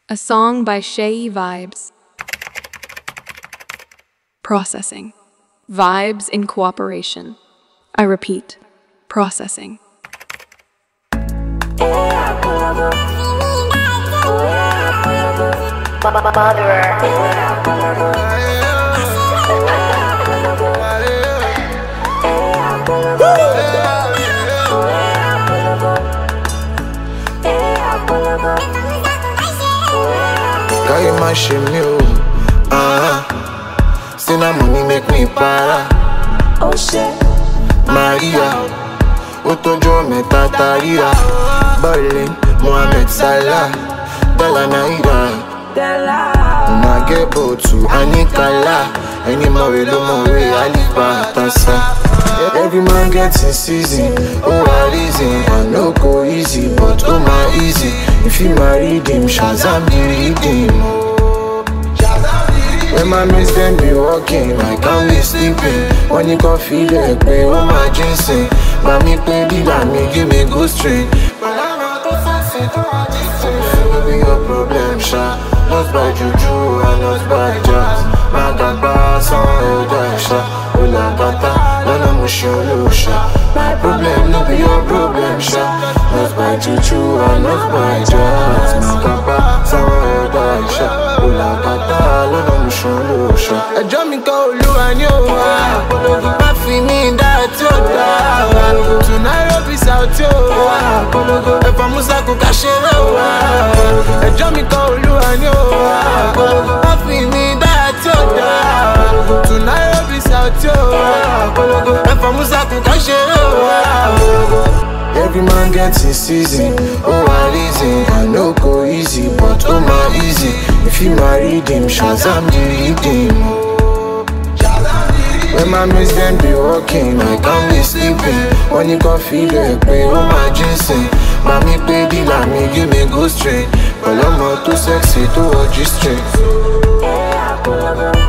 A song by Shay Vibes. Processing. Vibes in cooperation. I repeat, processing. Girl, you my shame me, Still na money make me para. Oh shit, Maria, Otojo meta tarira. Berlin, Mohamed Salah, Della Naira. Nage to Anikala. Any more we Alipa Tasa. Every man gets his season. Oh, I reason. I no go easy, but oh my easy. If you married him, Shazam the redeem. When my mates them be walking, I can't be sleeping. When you can feel it, pay all my ginseng. Mommy play the line, me give me good string. But I'm not the fancy, don't want this thing. Will be your problem, Sha. Not by juju and not by jazz. Magaba, son, elder, Sha. Ula gata, nana musholo, Sha. My problem, no be your problem, Sha. Not by juju and not by jazz. Magaba, son, elder, Sha. Ula gata, nana musholo, Sha. Ẹjọ́ mi kọ́ Olúwa ni ó wà. Má fi mí dá tí ó dá. To Nairobi South ó wà. Ẹ̀fọ́ Musa kò ká ṣeré wà. Ẹjọ́ mi kọ́ Olúwa ni ó wà. Má fi mí dá tí ó dá. To Nairobi South ó wà. Ẹ̀fọ́ Musa kò ká ṣeré wà. Every man gets his season. Oh, I reason. I no go easy, but oh my easy. If you married him, Shazam the redeem. When my mates them be walking, I can't be sleeping. When you can feel it, pay all my ginseng. Mommy play the line, me give me good string. But I'm not too sexy to watch you straight.